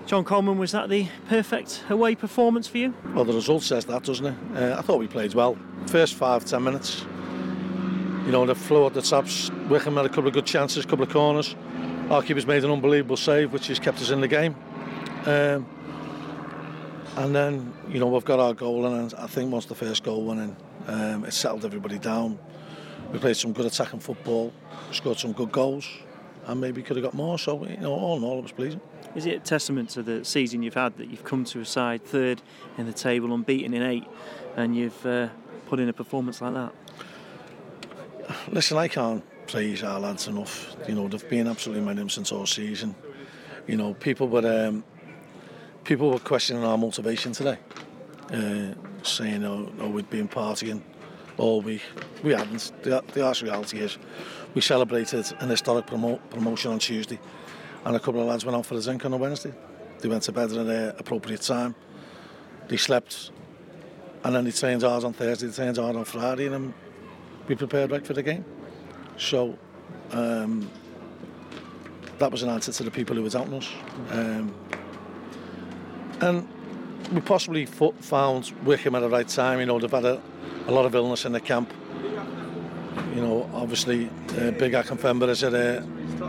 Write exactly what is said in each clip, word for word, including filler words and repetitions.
John Coleman, was that the perfect away performance for you? Well, the result says that, doesn't it? Uh, I thought we played well. First five, ten minutes, you know, the flow at the tops. Wickham had a couple of good chances, a couple of corners. Our keeper's made an unbelievable save, which has kept us in the game. Um, and then, you know, we've got our goal, and I think once the first goal went in, um, it settled everybody down. We played some good attacking football, scored some good goals, and maybe could have got more. So, you know, all in all, it was pleasing. Is it a testament to the season you've had that you've come to a side third in the table, unbeaten in eight, and you've uh, put in a performance like that? Listen, I can't praise our lads enough. You know, they've been absolutely magnificent all season. You know, people were um, people were questioning our motivation today, uh, saying, "Oh, oh, we'd been partying all week." We hadn't. The, the harsh reality is, we celebrated an historic promo- promotion on Tuesday. And a couple of lads went out for a drink on a Wednesday. They went to bed at an appropriate time. They slept. And then they trained hard on Thursday, they trained hard on Friday, and then we prepared right for the game. So, um, that was an answer to the people who were doubting us. Um, and we possibly fo- found Wickham at the right time. You know, they've had a, a lot of illness in the camp. You know, obviously, uh, Big Akinfenwa is a,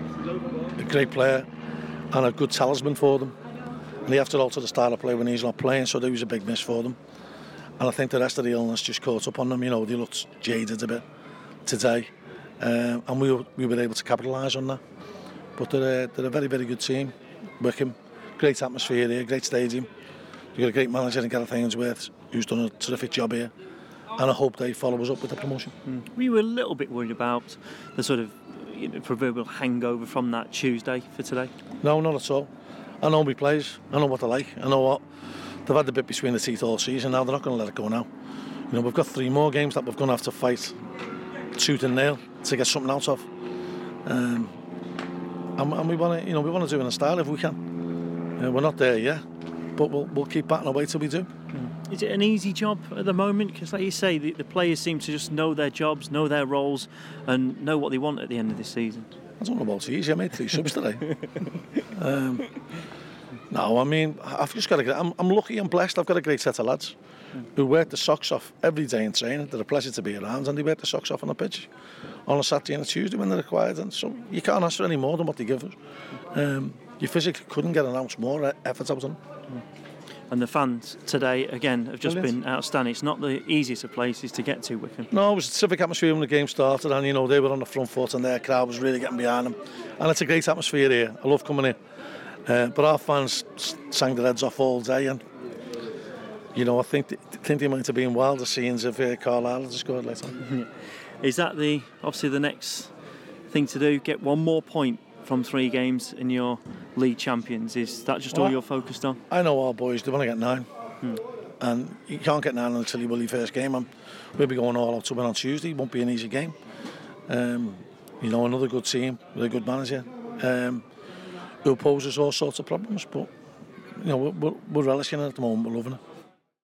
a great player and a good talisman for them. And they have to alter the style of play when he's not playing, so that was a big miss for them. And I think the rest of the illness just caught up on them. You know, they looked jaded a bit today, um, and we were, we were able to capitalise on that. But they're a, they're a very, very good team, Wickham. Great atmosphere here, great stadium. You've got a great manager in Gareth Ainsworth, who's done a terrific job here. And I hope they follow us up with the promotion. Mm. We were a little bit worried about the sort of, you know, proverbial hangover from that Tuesday for today. No, not at all. I know my players. I know what they like. I know what they've had the bit between the teeth all season. Now they're not going to let it go now. You know, we've got three more games that we're going to have to fight tooth and nail to get something out of. Um, and, and we want to, you know, we want to do it in a style if we can. Uh, we're not there yet, but we'll we'll keep batting away till we do. Mm. Is it an easy job at the moment? Because, like you say, the, the players seem to just know their jobs, know their roles, and know what they want at the end of this season. I don't know about easy. I made three subs today. um, no, I mean, I've just got to get. I'm, I'm lucky. I'm blessed. I've got a great set of lads mm. who work the socks off every day in training. They're a pleasure to be around, and they work the socks off on the pitch on a Saturday and a Tuesday when they're required. And so you can't ask for any more than what they give us. Um, you physically couldn't get an ounce more effort out of them. Mm. And the fans today, again, have just Brilliant. been outstanding. It's not the easiest of places to get to, Wickham. No, it was a terrific atmosphere when the game started, and, you know, they were on the front foot and their crowd was really getting behind them. And it's a great atmosphere here. I love coming here. Uh, but our fans sang their heads off all day, and, you know, I think they, think they might have been wilder scenes if uh, Carlisle had scored later on. Is that the obviously the next thing to do? Get one more point from three games in your league champions? Is that just well, all you're focused on? I know our boys, they want to get nine. Hmm. And you can't get nine until you win your first game. And we'll be going all out to win on Tuesday. It won't be an easy game. Um, you know, another good team with a good manager um, who poses all sorts of problems. But, you know, we're, we're relishing it at the moment. We're loving it.